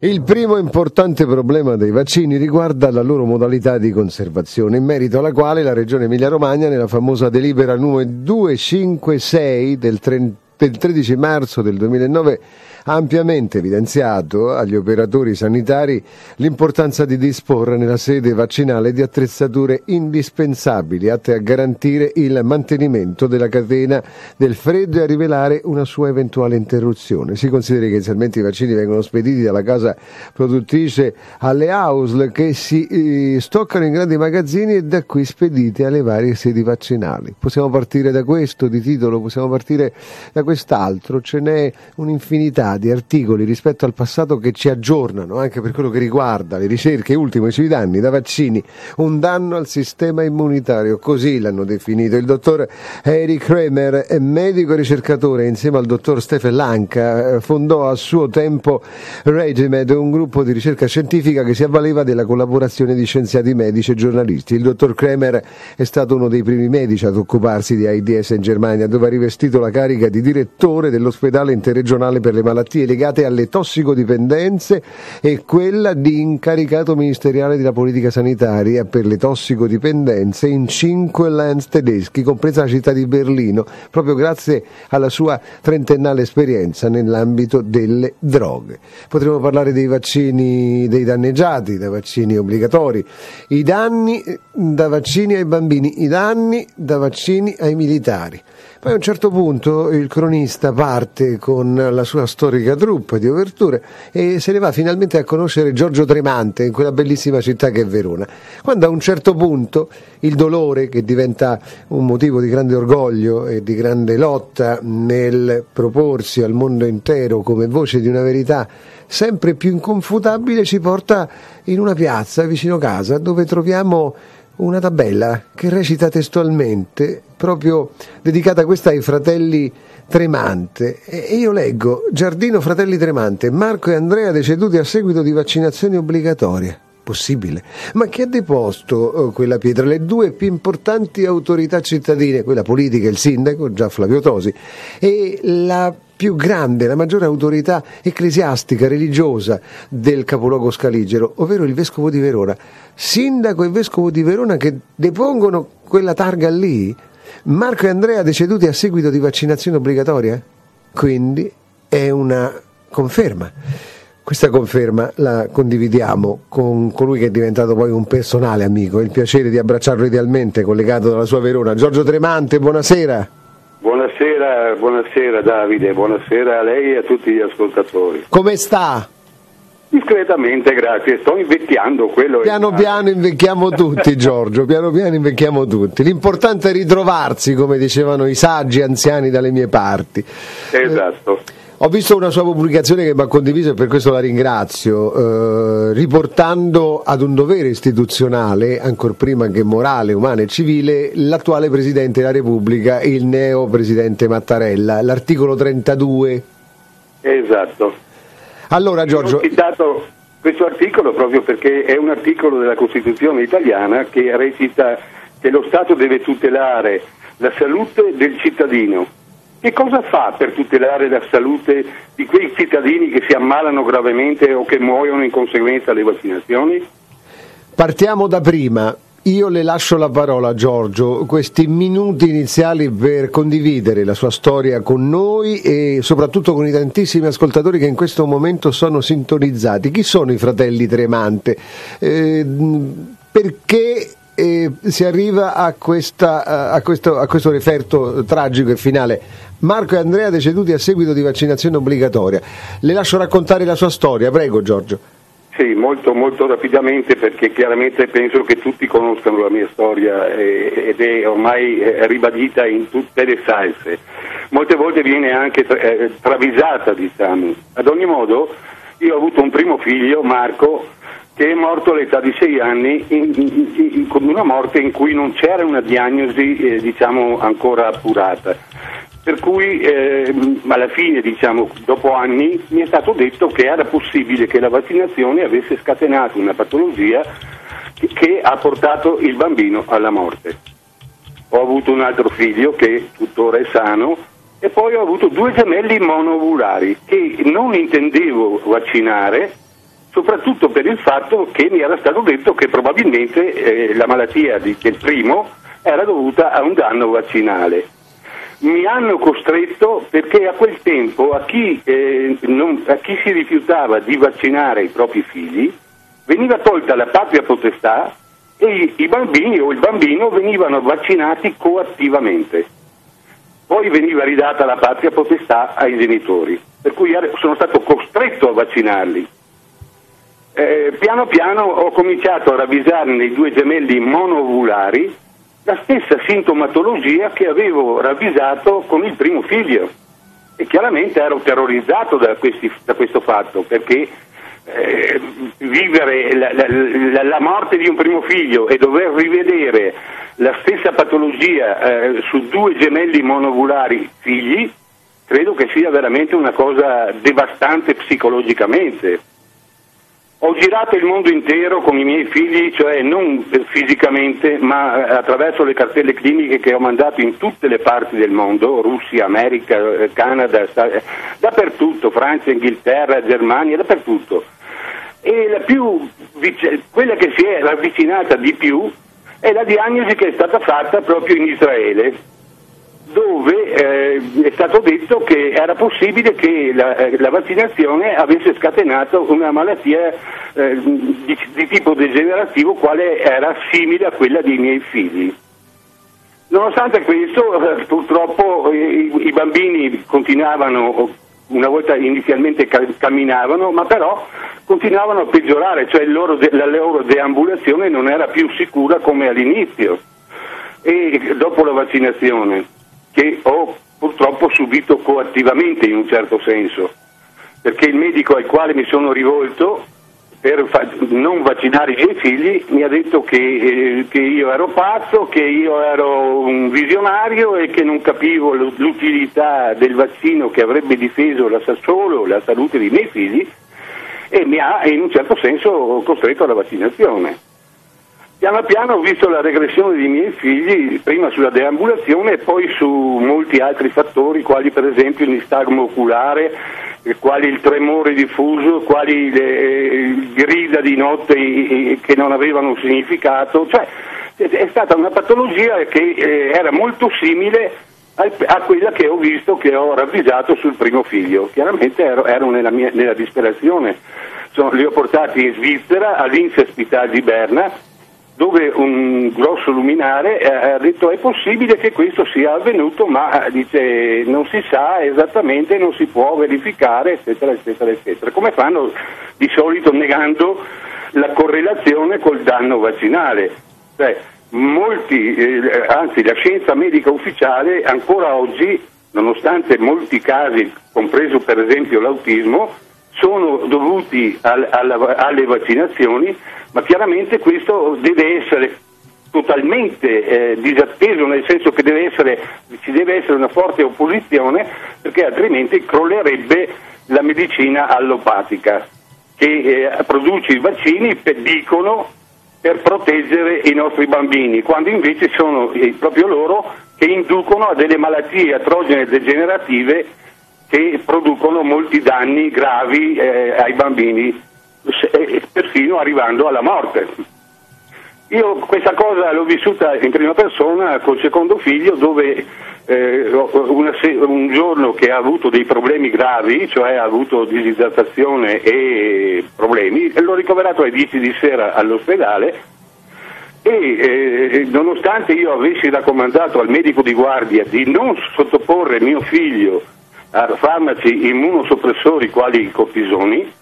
Il primo importante problema dei vaccini riguarda la loro modalità di conservazione, in merito alla quale la Regione Emilia-Romagna, nella famosa delibera numero 256 del 13 marzo del 2009, ha ampiamente evidenziato agli operatori sanitari l'importanza di disporre nella sede vaccinale di attrezzature indispensabili atte a garantire il mantenimento della catena del freddo e a rivelare una sua eventuale interruzione. Si consideri che inizialmente i vaccini vengono spediti dalla casa produttrice alle AUSL, che si stoccano in grandi magazzini e da qui spediti alle varie sedi vaccinali. Possiamo partire da questo di titolo, possiamo partire da quest'altro, ce n'è un'infinità di articoli rispetto al passato che ci aggiornano anche per quello che riguarda le ricerche ultime sui danni da vaccini, un danno al sistema immunitario, così l'hanno definito. Il dottor Eric Kremer è medico e ricercatore, insieme al dottor Stefan Lanka fondò a suo tempo Regimed, un gruppo di ricerca scientifica che si avvaleva della collaborazione di scienziati medici e giornalisti. Il dottor Kremer è stato uno dei primi medici ad occuparsi di AIDS in Germania, dove ha rivestito la carica di direttore dell'ospedale interregionale per le malattie legate alle tossicodipendenze e quella di incaricato ministeriale della politica sanitaria per le tossicodipendenze in 5 Länder tedeschi, compresa la città di Berlino, proprio grazie alla sua trentennale esperienza nell'ambito delle droghe. Potremmo parlare dei vaccini dei danneggiati, dei vaccini obbligatori, i danni da vaccini ai bambini, i danni da vaccini ai militari. Poi a un certo punto il cronista parte con la sua storica troupe di Overture e se ne va finalmente a conoscere Giorgio Tremante in quella bellissima città che è Verona. Quando a un certo punto il dolore, che diventa un motivo di grande orgoglio e di grande lotta nel proporsi al mondo intero come voce di una verità sempre più inconfutabile, ci porta in una piazza vicino casa dove troviamo una tabella che recita testualmente, proprio dedicata questa ai fratelli Tremante, e io leggo: Giardino Fratelli Tremante, Marco e Andrea deceduti a seguito di vaccinazioni obbligatorie. Possibile? Ma chi ha deposto quella pietra? Le due più importanti autorità cittadine, quella politica, il sindaco, già Flavio Tosi, e la più grande, la maggiore autorità ecclesiastica, religiosa del capoluogo scaligero, ovvero il vescovo di Verona. Sindaco e vescovo di Verona che depongono quella targa lì. Marco e Andrea deceduti a seguito di vaccinazione obbligatoria? Quindi è una conferma. Questa conferma la condividiamo con colui che è diventato poi un personale amico. Ho il piacere di abbracciarlo idealmente, collegato dalla sua Verona. Giorgio Tremante, buonasera. Buonasera Davide, buonasera a lei e a tutti gli ascoltatori. Come sta? Discretamente, grazie, sto invecchiando, quello piano piano invecchiamo tutti, Giorgio, piano piano invecchiamo tutti. L'importante è ritrovarsi, come dicevano i saggi anziani dalle mie parti. Esatto. Ho visto una sua pubblicazione che mi ha condiviso e per questo la ringrazio, riportando ad un dovere istituzionale, ancor prima che morale, umano e civile, l'attuale Presidente della Repubblica, il neo Presidente Mattarella, l'articolo 32. Esatto. Allora Giorgio... Ho citato questo articolo proprio perché è un articolo della Costituzione italiana che recita che lo Stato deve tutelare la salute del cittadino. Che cosa fa per tutelare la salute di quei cittadini che si ammalano gravemente o che muoiono in conseguenza delle vaccinazioni? Partiamo da prima. Io le lascio la parola, Giorgio, questi minuti iniziali per condividere la sua storia con noi e soprattutto con i tantissimi ascoltatori che in questo momento sono sintonizzati. Chi sono i fratelli Tremante? Perché si arriva a questo referto tragico e finale? Marco e Andrea deceduti a seguito di vaccinazione obbligatoria. Le lascio raccontare la sua storia, prego Giorgio. Sì, molto rapidamente, perché chiaramente penso che tutti conoscano la mia storia ed è ormai ribadita in tutte le salse. Molte volte viene anche travisata, diciamo. Ad ogni modo, io ho avuto un primo figlio, Marco, che è morto all'età di 6 anni con una morte in cui non c'era una diagnosi diciamo ancora appurata. Per cui alla fine, diciamo, dopo anni, mi è stato detto che era possibile che la vaccinazione avesse scatenato una patologia che ha portato il bambino alla morte. Ho avuto un altro figlio che tuttora è sano e poi ho avuto 2 gemelli monoovulari che non intendevo vaccinare soprattutto per il fatto che mi era stato detto che probabilmente la malattia del primo era dovuta a un danno vaccinale. Mi hanno costretto, perché a quel tempo a chi si rifiutava di vaccinare i propri figli veniva tolta la patria potestà e i bambini o il bambino venivano vaccinati coattivamente. Poi veniva ridata la patria potestà ai genitori, per cui sono stato costretto a vaccinarli. Piano piano ho cominciato a ravvisare nei due gemelli monoovulari la stessa sintomatologia che avevo ravvisato con il primo figlio, e chiaramente ero terrorizzato da questo fatto, perché vivere la morte di un primo figlio e dover rivedere la stessa patologia su due gemelli monoovulari figli, credo che sia veramente una cosa devastante psicologicamente. Ho girato il mondo intero con i miei figli, cioè non fisicamente, ma attraverso le cartelle cliniche che ho mandato in tutte le parti del mondo, Russia, America, Canada, dappertutto, Francia, Inghilterra, Germania, dappertutto. E quella che si è ravvicinata di più è la diagnosi che è stata fatta proprio in Israele, dove è stato detto che era possibile che la vaccinazione avesse scatenato una malattia di tipo degenerativo, quale era simile a quella dei miei figli. Nonostante questo, purtroppo i bambini continuavano, una volta inizialmente camminavano, ma però continuavano a peggiorare, cioè la loro deambulazione non era più sicura come all'inizio. E dopo la vaccinazione, che ho purtroppo subito coattivamente in un certo senso, perché il medico al quale mi sono rivolto per non vaccinare i miei figli mi ha detto che io ero pazzo, che io ero un visionario e che non capivo l'utilità del vaccino che avrebbe difeso solo la salute dei miei figli, e mi ha in un certo senso costretto alla vaccinazione. Piano piano ho visto la regressione dei miei figli, prima sulla deambulazione e poi su molti altri fattori, quali per esempio il nistagmo oculare, quali il tremore diffuso, quali le grida di notte che non avevano un significato. Cioè è stata una patologia che era molto simile a quella che ho visto, che ho ravvisato sul primo figlio. Chiaramente ero nella disperazione. Li ho portati in Svizzera, all'Inselspital di Berna, dove un grosso luminare ha detto: è possibile che questo sia avvenuto, ma dice non si sa esattamente, non si può verificare, eccetera, eccetera, eccetera. Come fanno di solito negando la correlazione col danno vaccinale. Cioè, anzi la scienza medica ufficiale ancora oggi, nonostante molti casi, compreso per esempio l'autismo, sono dovuti alle vaccinazioni, ma chiaramente questo deve essere totalmente disatteso, nel senso che ci deve essere una forte opposizione, perché altrimenti crollerebbe la medicina allopatica, che produce i vaccini dicono per proteggere i nostri bambini, quando invece sono proprio loro che inducono a delle malattie iatrogene degenerative che producono molti danni gravi ai bambini, perfino arrivando alla morte. Io questa cosa l'ho vissuta in prima persona col secondo figlio, dove un giorno che ha avuto dei problemi gravi, cioè ha avuto disidratazione e problemi, l'ho ricoverato alle 10 di sera all'ospedale e nonostante io avessi raccomandato al medico di guardia di non sottoporre mio figlio a farmaci immunosoppressori quali i cortisoni,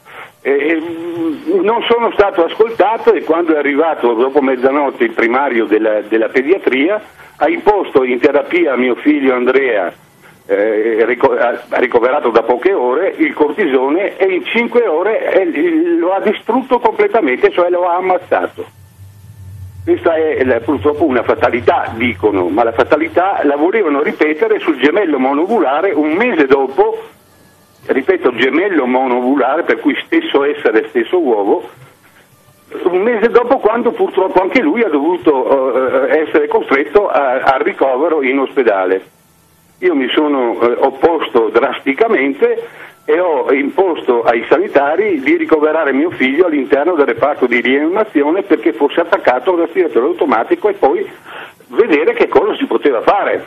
non sono stato ascoltato, e quando è arrivato dopo mezzanotte il primario della pediatria ha imposto in terapia a mio figlio Andrea, ricoverato da poche ore, il cortisone, e in 5 ore lo ha distrutto completamente, cioè lo ha ammazzato. Questa è purtroppo una fatalità, dicono, ma la fatalità la volevano ripetere sul gemello monovulare un mese dopo. Ripeto, gemello monovulare, per cui stesso essere, stesso uovo, un mese dopo, quando purtroppo anche lui ha dovuto essere costretto al ricovero in ospedale. Io mi sono opposto drasticamente, e ho imposto ai sanitari di ricoverare mio figlio all'interno del reparto di rianimazione perché fosse attaccato a un respiratore automatico e poi vedere che cosa si poteva fare.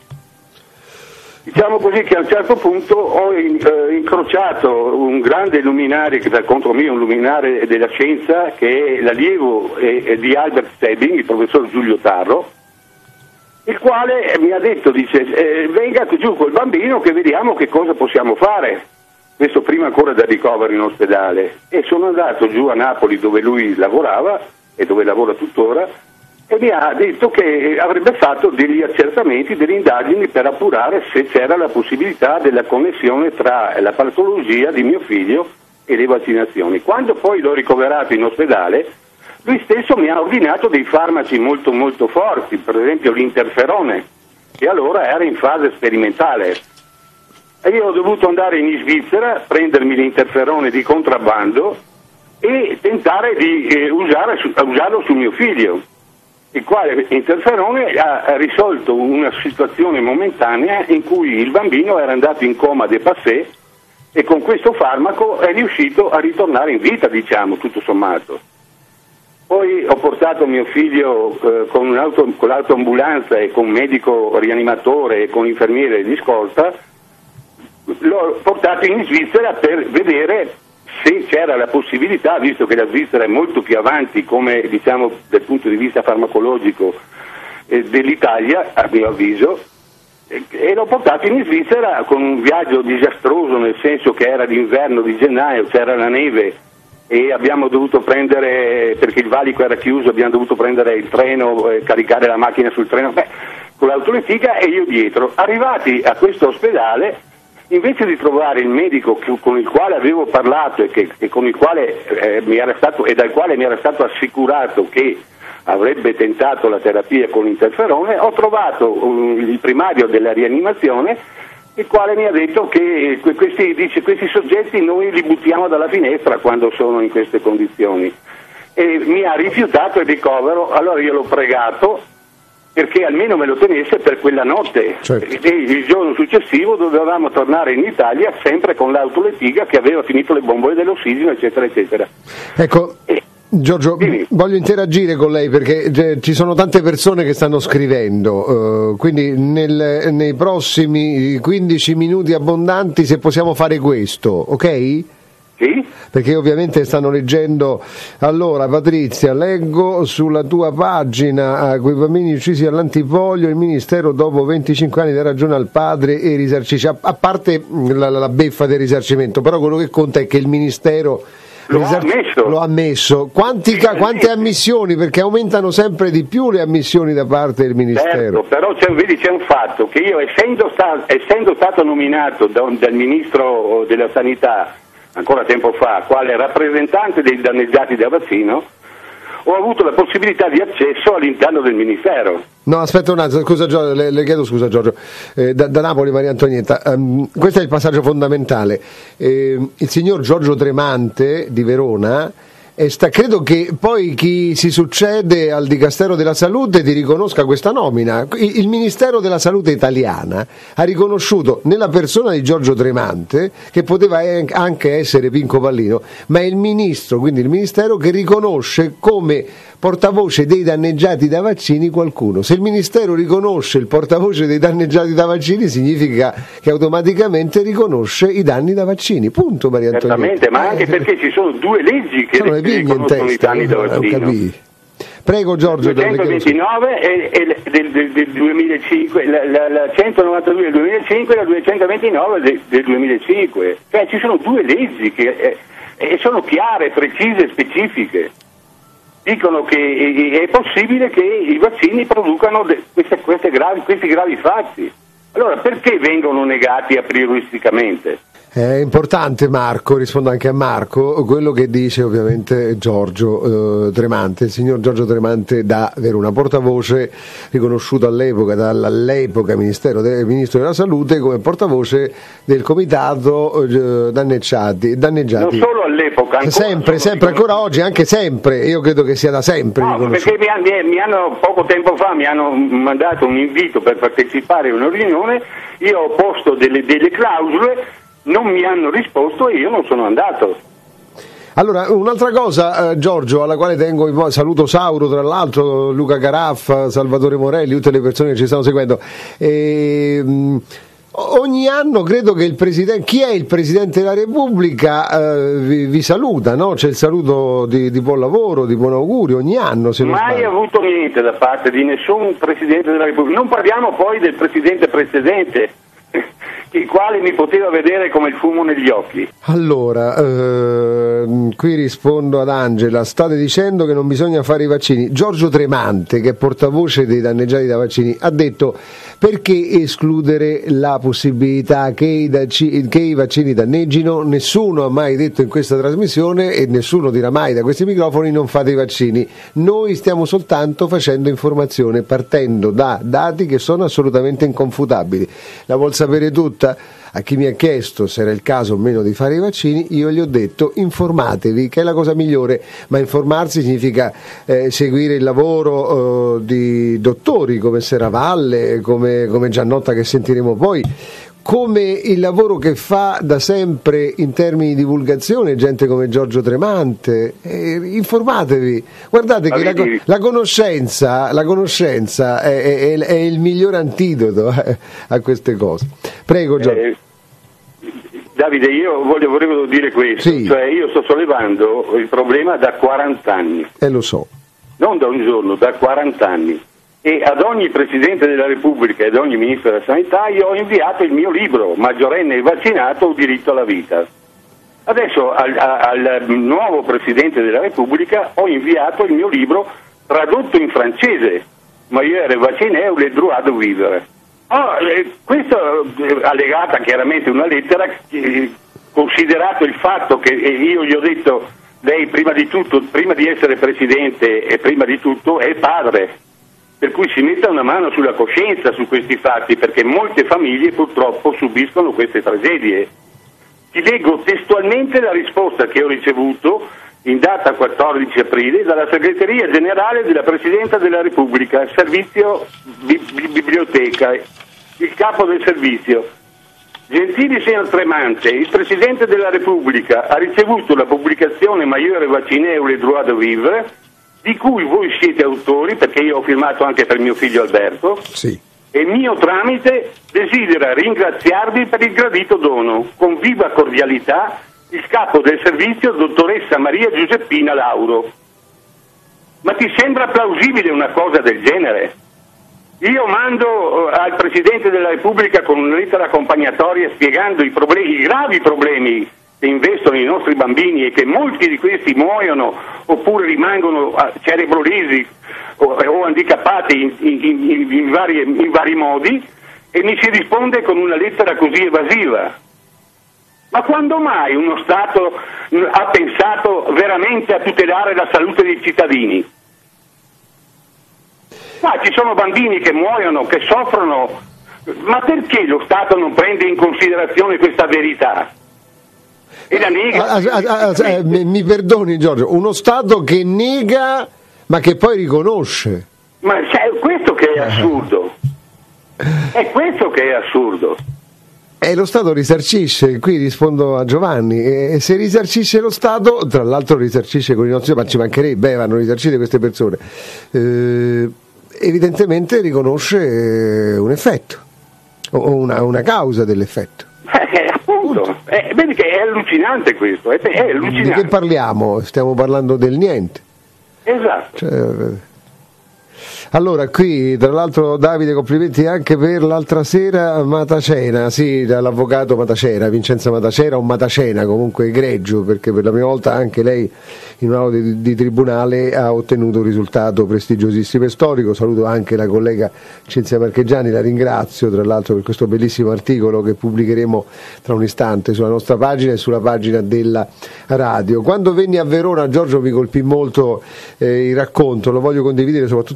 Diciamo così che a un certo punto ho incrociato un grande luminare, che per conto mio è un luminare della scienza, che è l'allievo di Albert Stebbing, il professor Giulio Tarro, il quale mi ha detto, dice, venga giù col bambino che vediamo che cosa possiamo fare. Questo prima ancora del ricovero in ospedale. E sono andato giù a Napoli dove lui lavorava e dove lavora tuttora e mi ha detto che avrebbe fatto degli accertamenti, delle indagini per appurare se c'era la possibilità della connessione tra la patologia di mio figlio e le vaccinazioni. Quando poi l'ho ricoverato in ospedale, lui stesso mi ha ordinato dei farmaci molto molto forti, per esempio l'interferone, che allora era in fase sperimentale. E io ho dovuto andare in Svizzera, prendermi l'interferone di contrabbando e tentare di usarlo su mio figlio, il quale interferone ha risolto una situazione momentanea in cui il bambino era andato in coma de passé e con questo farmaco è riuscito a ritornare in vita, diciamo, tutto sommato. Poi ho portato mio figlio con l'autoambulanza e con medico rianimatore e con infermiere di scorta, l'ho portato in Svizzera per vedere se c'era la possibilità, visto che la Svizzera è molto più avanti come diciamo dal punto di vista farmacologico dell'Italia, a mio avviso, e l'ho portato in Svizzera con un viaggio disastroso, nel senso che era d'inverno di gennaio, c'era la neve e abbiamo dovuto prendere, perché il valico era chiuso, abbiamo dovuto prendere il treno, caricare la macchina sul treno, con l'autoletica e io dietro. Arrivati a questo ospedale, invece di trovare il medico con il quale avevo parlato e con il quale dal quale mi era stato assicurato che avrebbe tentato la terapia con interferone, ho trovato il primario della rianimazione, il quale mi ha detto che questi soggetti noi li buttiamo dalla finestra quando sono in queste condizioni, e mi ha rifiutato il ricovero. Allora io l'ho pregato perché almeno me lo tenesse per quella notte, certo. E il giorno successivo dovevamo tornare in Italia sempre con l'autoletica che aveva finito le bombole dell'ossigeno, eccetera eccetera. Ecco, Giorgio, voglio interagire con lei perché ci sono tante persone che stanno scrivendo, quindi nei prossimi 15 minuti abbondanti, se possiamo fare questo, ok? Sì? Perché ovviamente stanno leggendo. Allora, Patrizia, leggo sulla tua pagina, quei bambini uccisi all'antipolio, il ministero dopo 25 anni dà ragione al padre e risarcisce, a parte la beffa del risarcimento, però quello che conta è che il ministero lo ha ammesso. Quante ammissioni, perché aumentano sempre di più le ammissioni da parte del ministero. Certo, però c'è un fatto, che io essendo stato nominato dal ministro della sanità ancora tempo fa, quale rappresentante dei danneggiati da vaccino, ho avuto la possibilità di accesso all'interno del Ministero. No, aspetta un attimo, scusa Giorgio, le chiedo scusa Giorgio, da Napoli Maria Antonietta, questo è il passaggio fondamentale. Il signor Giorgio Tremante di Verona credo che poi chi si succede al Dicastero della Salute ti riconosca questa nomina. Il Ministero della Salute italiana ha riconosciuto nella persona di Giorgio Tremante, che poteva anche essere Pinco Pallino, ma è il ministro, quindi il Ministero, che riconosce come portavoce dei danneggiati da vaccini qualcuno. Se il Ministero riconosce il portavoce dei danneggiati da vaccini, significa che automaticamente riconosce i danni da vaccini. Punto, Maria Antonietta. Certamente, ma anche perché ci sono due leggi che riconoscono i danni da vaccino. Prego Giorgio. 229 del 2005, la 192 del 2005 e la 229 del 2005. Cioè ci sono due leggi che sono chiare, precise, specifiche. Dicono che è possibile che i vaccini producano questi gravi fatti. Allora perché vengono negati a prioristicamente? È importante, Marco, rispondo anche a Marco, quello che dice ovviamente Giorgio Tremante, il signor Giorgio Tremante da Verona, portavoce riconosciuto dall'epoca ministro della Salute come portavoce del comitato danneggiati. Non solo all'epoca, sempre ancora oggi, anche sempre, io credo che sia da sempre riconosciuto. Perché mi hanno poco tempo fa mi hanno mandato un invito per partecipare a una riunione, io ho posto delle clausole non mi hanno risposto e io non sono andato. Allora, un'altra cosa, Giorgio, alla quale tengo, saluto Sauro, tra l'altro, Luca Caraffa, Salvatore Morelli, tutte le persone che ci stanno seguendo. Ogni anno credo che chi è il Presidente della Repubblica vi saluta, no? C'è il saluto di buon lavoro, di buon augurio ogni anno. Se non mai avuto niente da parte di nessun Presidente della Repubblica. Non parliamo poi del Presidente precedente, il quale mi poteva vedere come il fumo negli occhi. Allora, qui rispondo ad Angela, state dicendo che non bisogna fare i vaccini. Giorgio Tremante, che è portavoce dei danneggiati da vaccini, ha detto: perché escludere la possibilità che i vaccini danneggino? Nessuno ha mai detto in questa trasmissione, e nessuno dirà mai da questi microfoni, non fate i vaccini. Noi stiamo soltanto facendo informazione partendo da dati che sono assolutamente inconfutabili. La vuol sapere tutta? A chi mi ha chiesto se era il caso o meno di fare i vaccini, io gli ho detto: informatevi, che è la cosa migliore, ma informarsi significa seguire il lavoro di dottori come Serravalle, come Giannotta, che sentiremo poi, come il lavoro che fa da sempre in termini di divulgazione gente come Giorgio Tremante. Informatevi, guardate che la conoscenza è il miglior antidoto a queste cose. Prego, Giorgio. Davide, io volevo dire questo, sì. Cioè io sto sollevando il problema da 40 anni. Lo so. Non da un giorno, da 40 anni. E ad ogni Presidente della Repubblica e ad ogni Ministro della Sanità io ho inviato il mio libro, Maggiorenne e vaccinato o diritto alla vita. Adesso al nuovo Presidente della Repubblica ho inviato il mio libro tradotto in francese, Maggiorenne vacciné ou le droit de vivre. Questo allegata chiaramente una lettera, considerato il fatto che io gli ho detto: lei prima di essere Presidente e prima di tutto è padre. Per cui si metta una mano sulla coscienza su questi fatti, perché molte famiglie purtroppo subiscono queste tragedie. Ti leggo testualmente la risposta che ho ricevuto in data 14 aprile dalla Segreteria Generale della Presidenza della Repubblica, Servizio Biblioteca, il capo del servizio. Gentile signor Tremante, il Presidente della Repubblica ha ricevuto la pubblicazione Maggiore vacciné ou le droit de vivre, di cui voi siete autori, perché io ho firmato anche per mio figlio Alberto, sì. E mio tramite desidera ringraziarvi per il gradito dono. Con viva cordialità, il capo del servizio, dottoressa Maria Giuseppina Lauro. Ma ti sembra plausibile una cosa del genere? Io mando al Presidente della Repubblica con una lettera accompagnatoria spiegando i gravi problemi che investono i nostri bambini e che molti di questi muoiono oppure rimangono cerebrolesi o handicappati in vari modi, e mi si risponde con una lettera così evasiva. Ma quando mai uno Stato ha pensato veramente a tutelare la salute dei cittadini? Ma ci sono bambini che muoiono, che soffrono, ma perché lo Stato non prende in considerazione questa verità? E la nega. Mi perdoni, Giorgio, uno Stato che nega ma che poi riconosce. Ma è questo che è assurdo. È questo che è assurdo. E lo Stato risarcisce, qui rispondo a Giovanni, e se risarcisce lo Stato, tra l'altro risarcisce con i nostri, ma ci mancherebbe, vanno risarcite queste persone, evidentemente riconosce un effetto o una causa dell'effetto. Appunto, vedi che è allucinante questo, è allucinante. Di che parliamo? Stiamo parlando del niente. Esatto. Allora, qui tra l'altro Davide, complimenti anche per l'altra sera Matacena, sì, dall'avvocato Matacena, Vincenza Matacena, o Matacena, comunque egregio, perché per la prima volta anche lei in un'aula di tribunale ha ottenuto un risultato prestigiosissimo e storico. Saluto anche la collega Cinzia Marcheggiani, la ringrazio tra l'altro per questo bellissimo articolo che pubblicheremo tra un istante sulla nostra pagina e sulla pagina della radio. Quando venni a Verona, Giorgio, mi colpì molto il racconto, lo voglio condividere soprattutto con le mamme.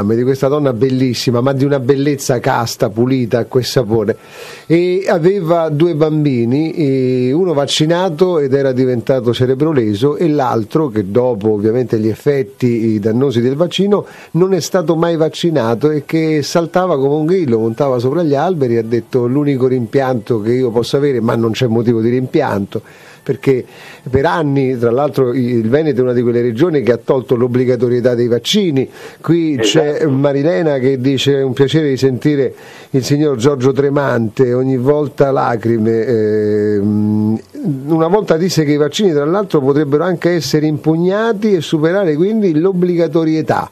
mamme, di questa donna bellissima, ma di una bellezza casta, pulita, acqua e sapone, e aveva 2 bambini, uno vaccinato ed era diventato cerebroleso, e l'altro che dopo ovviamente gli effetti dannosi del vaccino non è stato mai vaccinato e che saltava come un grillo, montava sopra gli alberi. Ha detto: l'unico rimpianto che io posso avere, ma non c'è motivo di rimpianto, perché per anni, tra l'altro, il Veneto è una di quelle regioni che ha tolto l'obbligatorietà dei vaccini. Qui c'è Marilena che dice: è un piacere di sentire il signor Giorgio Tremante, ogni volta lacrime. Una volta disse che i vaccini, tra l'altro, potrebbero anche essere impugnati e superare quindi l'obbligatorietà.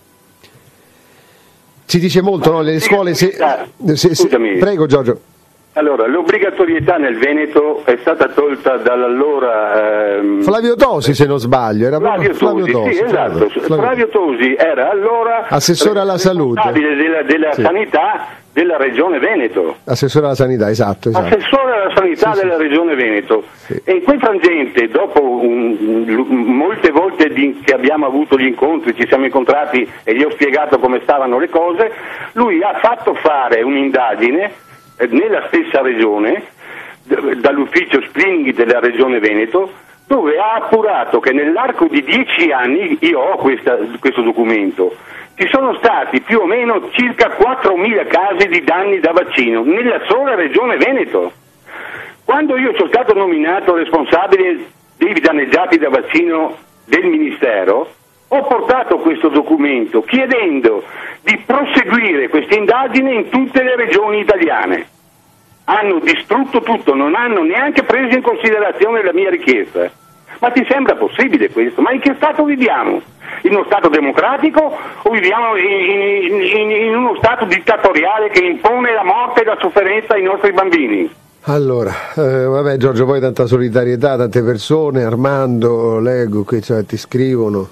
Si dice molto, no? Le scuole... Prego Giorgio. Allora, l'obbligatorietà nel Veneto è stata tolta dall'allora... Flavio Tosi, se non sbaglio. Era Flavio Tosi, sì, esatto. Flavio Tosi era allora assessore alla salute, della sanità della Regione Veneto. Assessore alla sanità, esatto. Assessore alla sanità della Regione Veneto. Sì. E in quel frangente, dopo molte volte che abbiamo avuto gli incontri, ci siamo incontrati e gli ho spiegato come stavano le cose, lui ha fatto fare un'indagine nella stessa regione, dall'ufficio screening della Regione Veneto, dove ha appurato che nell'arco di 10 anni, io ho questo documento, ci sono stati più o meno circa 4.000 casi di danni da vaccino nella sola Regione Veneto. Quando io sono stato nominato responsabile dei danneggiati da vaccino del Ministero, ho portato questo documento chiedendo di proseguire questa indagine in tutte le regioni italiane. Hanno distrutto tutto, non hanno neanche preso in considerazione la mia richiesta. Ma ti sembra possibile questo? Ma in che Stato viviamo? In uno Stato democratico o viviamo in uno Stato dittatoriale che impone la morte e la sofferenza ai nostri bambini? Allora, vabbè Giorgio, poi tanta solidarietà, tante persone, Armando, leggo qui, cioè, ti scrivono,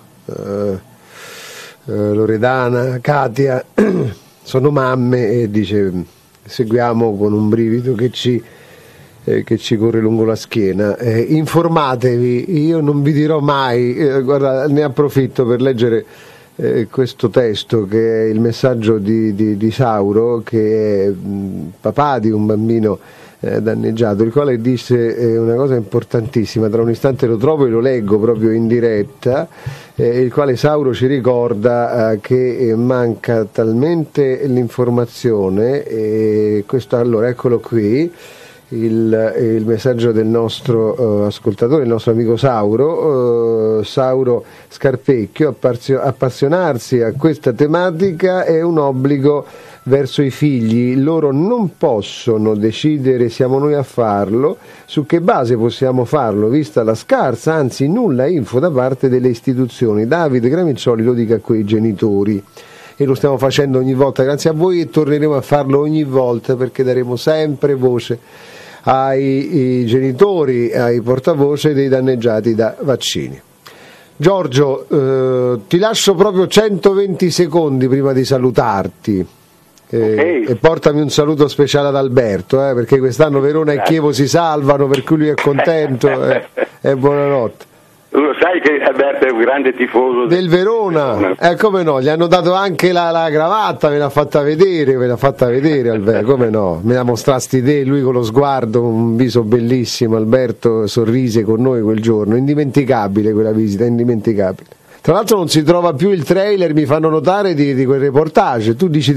Loredana, Katia, sono mamme, e dice: seguiamo con un brivido che ci corre lungo la schiena. Informatevi, io non vi dirò mai, guarda, ne approfitto per leggere questo testo, che è il messaggio di Sauro, che è papà di un bambino danneggiato, il quale dice una cosa importantissima. Tra un istante lo trovo e lo leggo proprio in diretta, il quale Sauro ci ricorda che manca talmente l'informazione, e questo, allora, eccolo qui il messaggio del nostro ascoltatore, il nostro amico Sauro Scarpecchio: appassionarsi a questa tematica è un obbligo verso i figli, loro non possono decidere, siamo noi a farlo. Su che base possiamo farlo, vista la scarsa, anzi nulla info da parte delle istituzioni? Davide Gramiccioli lo dica a quei genitori, e lo stiamo facendo ogni volta grazie a voi, e torneremo a farlo ogni volta, perché daremo sempre voce ai genitori, ai portavoce dei danneggiati da vaccini. Giorgio, ti lascio proprio 120 secondi prima di salutarti. E portami un saluto speciale ad Alberto, perché quest'anno Verona e Chievo si salvano, per cui lui è contento, e buonanotte. Lo sai che Alberto è un grande tifoso del Verona, come no, gli hanno dato anche la cravatta, me l'ha fatta vedere Alberto, come no, me la mostrasti te, lui con lo sguardo, un viso bellissimo. Alberto sorrise con noi quel giorno, indimenticabile quella visita, indimenticabile. Tra l'altro non si trova più il trailer, mi fanno notare, di quel reportage. Tu dici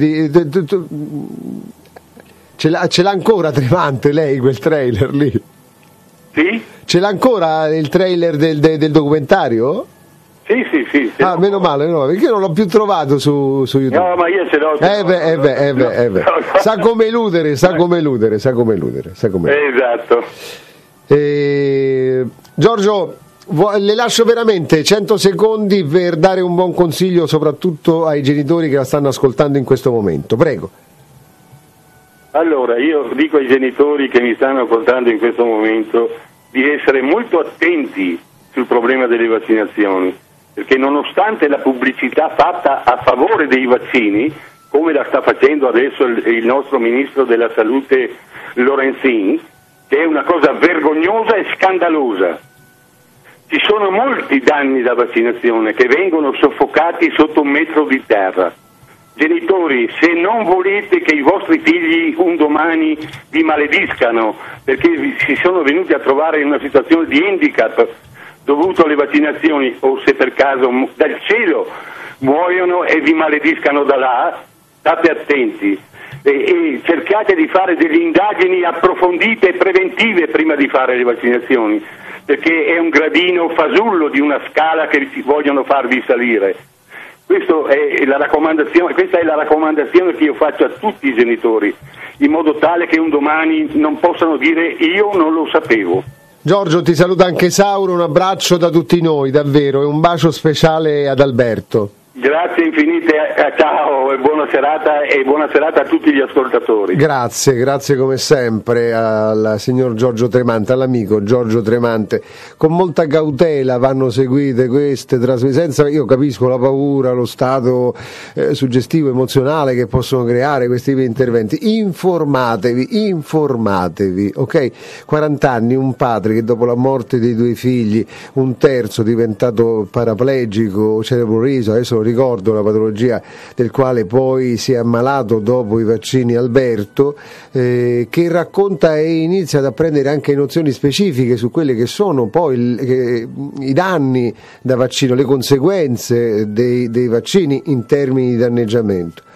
ce l'ha ancora Tremante lei quel trailer lì? Sì? Ce l'ha ancora il trailer del documentario? Sì. Ah, meno male, perché non l'ho più trovato su YouTube. No, ma io ce l'ho. Sa come eludere. Esatto. Giorgio, le lascio veramente 100 secondi per dare un buon consiglio, soprattutto ai genitori che la stanno ascoltando in questo momento. Prego. Allora, io dico ai genitori che mi stanno ascoltando in questo momento di essere molto attenti sul problema delle vaccinazioni, perché nonostante la pubblicità fatta a favore dei vaccini, come la sta facendo adesso il nostro ministro della salute Lorenzin, che è una cosa vergognosa e scandalosa, ci sono molti danni da vaccinazione che vengono soffocati sotto 1 metro di terra. Genitori, se non volete che i vostri figli un domani vi malediscano perché si sono venuti a trovare in una situazione di handicap dovuto alle vaccinazioni, o se per caso dal cielo muoiono e vi malediscano da là, state attenti e cercate di fare delle indagini approfondite e preventive prima di fare le vaccinazioni, perché è un gradino fasullo di una scala che vogliono farvi salire. Questa è la raccomandazione che io faccio a tutti i genitori, in modo tale che un domani non possano dire io non lo sapevo. Giorgio, ti saluta anche Sauro, un abbraccio da tutti noi, davvero, e un bacio speciale ad Alberto. Grazie infinite, ciao e buona serata a tutti gli ascoltatori. Grazie come sempre al signor Giorgio Tremante, all'amico Giorgio Tremante. Con molta cautela vanno seguite queste trasmissioni, io capisco la paura, lo stato suggestivo, emozionale che possono creare questi interventi. Informatevi, ok? 40 anni, un padre che dopo la morte dei 2 figli, un terzo diventato paraplegico, cerebroreso, adesso lo ricordo la patologia del quale poi si è ammalato dopo i vaccini, Alberto, che racconta e inizia ad apprendere anche nozioni specifiche su quelle che sono poi i danni da vaccino, le conseguenze dei vaccini in termini di danneggiamento.